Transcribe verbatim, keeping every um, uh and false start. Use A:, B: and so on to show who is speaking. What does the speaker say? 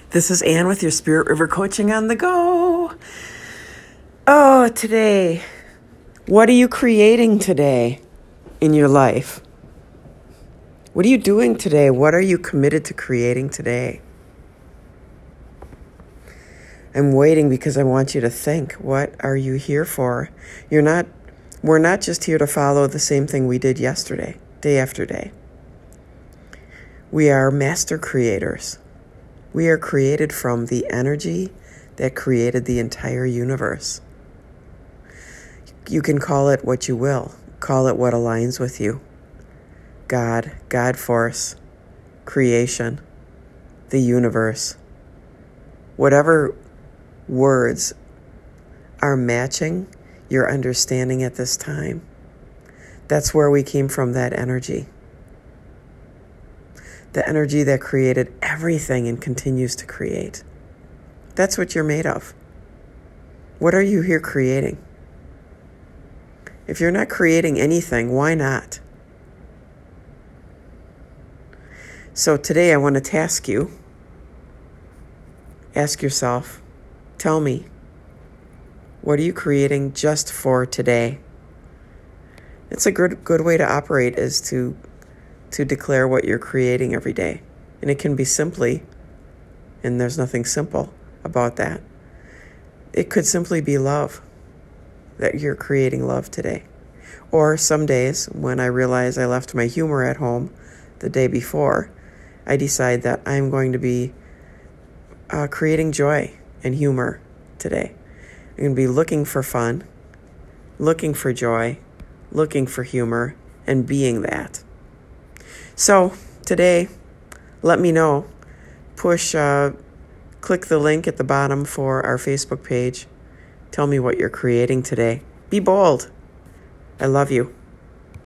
A: This is Anne with your Spirit River Coaching on the Go. Oh, today, what are you creating today in your life? What are you doing today? What are you committed to creating today? I'm waiting because I want you to think, what are you here for? You're not, we're not just here to follow the same thing we did yesterday, day after day. We are master creators. We are created from the energy that created the entire universe. You can call it what you will. Call it what aligns with you. God, God force, creation, the universe. Whatever words are matching your understanding at this time, that's where we came from, that energy. The energy that created everything and continues to create. That's what you're made of. What are you here creating? If you're not creating anything, why not? So today I want to task you, ask yourself, tell me, what are you creating just for today? It's a good good way to operate is to to declare what you're creating every day. And it can be simply, and there's nothing simple about that. It could simply be love, that you're creating love today. Or some days when I realize I left my humor at home the day before, I decide that I'm going to be uh, creating joy and humor today. I'm going to be looking for fun, looking for joy, looking for humor, and being that. So today, let me know. Push, uh, click the link at the bottom for our Facebook page. Tell me what you're creating today. Be bold. I love you.